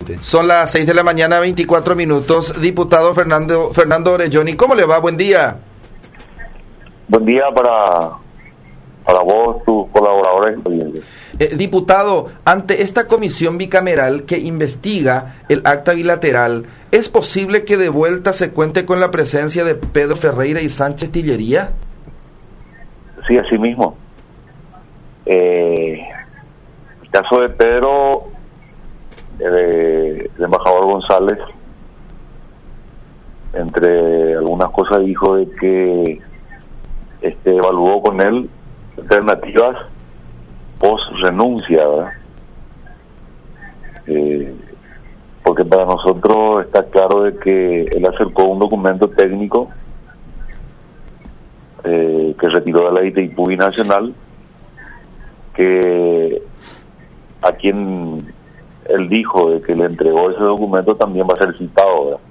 adelante. Son las 6 de la mañana, 24 minutos. Diputado Fernando Orelloni, ¿cómo le va? Buen día. Buen día para vos, tus colaboradores. Diputado, ante esta comisión bicameral que investiga el acta bilateral, ¿es posible que de vuelta se cuente con la presencia de Pedro Ferreira y Sánchez Tillería? Sí, así mismo. El caso de Pedro, el embajador González, entre algunas cosas dijo de que evaluó con él alternativas post renuncia, ¿verdad? Porque para nosotros está claro de que él acercó un documento técnico que retiró de la ITIPU binacional, que a quien él dijo de que le entregó ese documento también va a ser citado, ¿verdad?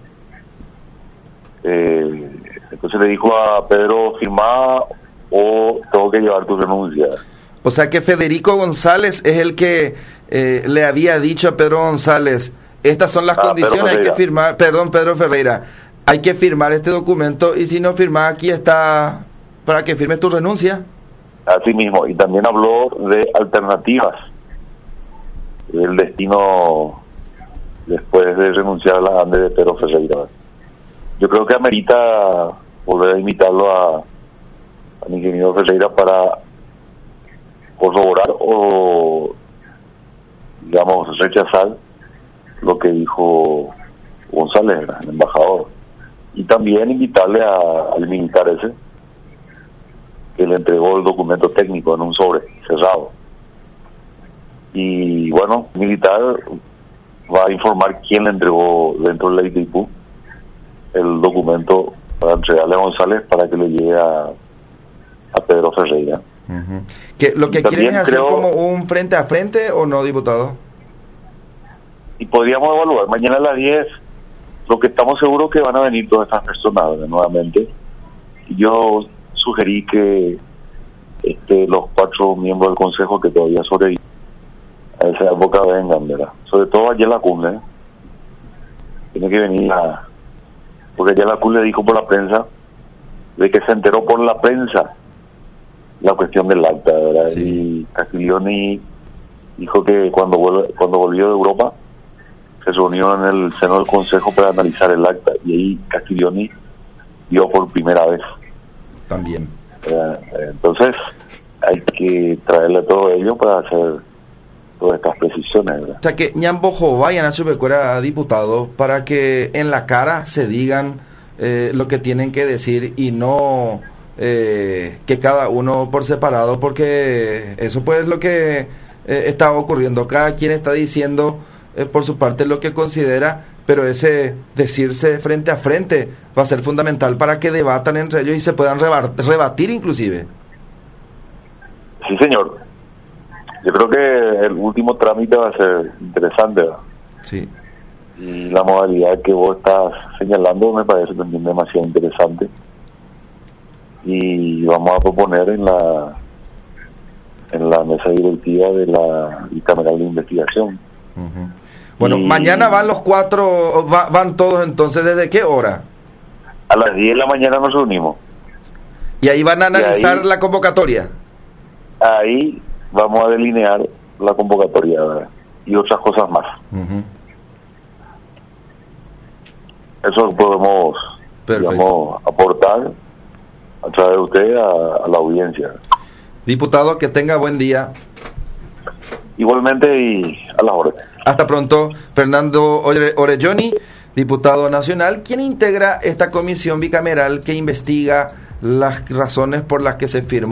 Entonces le dijo a Pedro: firmá o tengo que llevar tu renuncia. O sea que Federico González es el que le había dicho a Pedro González: estas son las condiciones, hay que firmar, Pedro Ferreira, hay que firmar este documento, y si no firmás, aquí está para que firmes tu renuncia. Así mismo, y también habló de alternativas del destino después de renunciar a la ANDE de Pedro Ferreira. Yo creo que amerita volver a invitarlo a mi ingeniero Ferreira para corroborar o, digamos, rechazar lo que dijo González, el embajador, y también invitarle al militar ese que le entregó el documento técnico en un sobre cerrado. Y bueno, el militar va a informar quién le entregó dentro de la ITIPU el documento para entregarle a González para que le llegue a Pedro Ferreira. Uh-huh. ¿Que lo que quieren es hacer como un frente a frente o no, diputado? Y podríamos evaluar mañana a las 10. Lo que estamos seguros que van a venir todas estas personas nuevamente. Y yo sugerí que los 4 miembros del Consejo que todavía sobreviven a esa época vengan, ¿verdad? Sobre todo ayer la cumbre, tiene que venir porque ayer la cumbre dijo por la prensa de que se enteró por la prensa la cuestión del acta, ¿verdad? Sí. Y Castiglioni dijo que cuando volvió de Europa se reunió en el seno del Consejo para analizar el acta, y ahí Castiglioni vio por primera vez también. Entonces hay que traerle todo ello para hacer todas estas precisiones, ¿verdad? O sea que Ñambo Jová y Nacho Becuera, diputado, para que en la cara se digan lo que tienen que decir y no que cada uno por separado, porque eso pues es lo que está ocurriendo. Cada quien está diciendo por su parte lo que considera, pero ese decirse frente a frente va a ser fundamental para que debatan entre ellos y se puedan rebatir inclusive. Sí, señor. Yo creo que el último trámite va a ser interesante, ¿verdad? Sí. Y la modalidad que vos estás señalando me parece también demasiado interesante. Y vamos a proponer en la mesa directiva de la bicameral de investigación. Uh-huh. Bueno, mañana van los 4, van todos entonces, ¿desde qué hora? A las 10 de la mañana nos reunimos. ¿Y ahí van a analizar la convocatoria? Ahí vamos a delinear la convocatoria, ¿verdad? Y otras cosas más. Uh-huh. Eso podemos, digamos, aportar a través de usted a la audiencia. Diputado, que tenga buen día. Igualmente, y a las órdenes. Hasta pronto. Fernando Orelloni, diputado nacional, quien integra esta comisión bicameral que investiga las razones por las que se firmó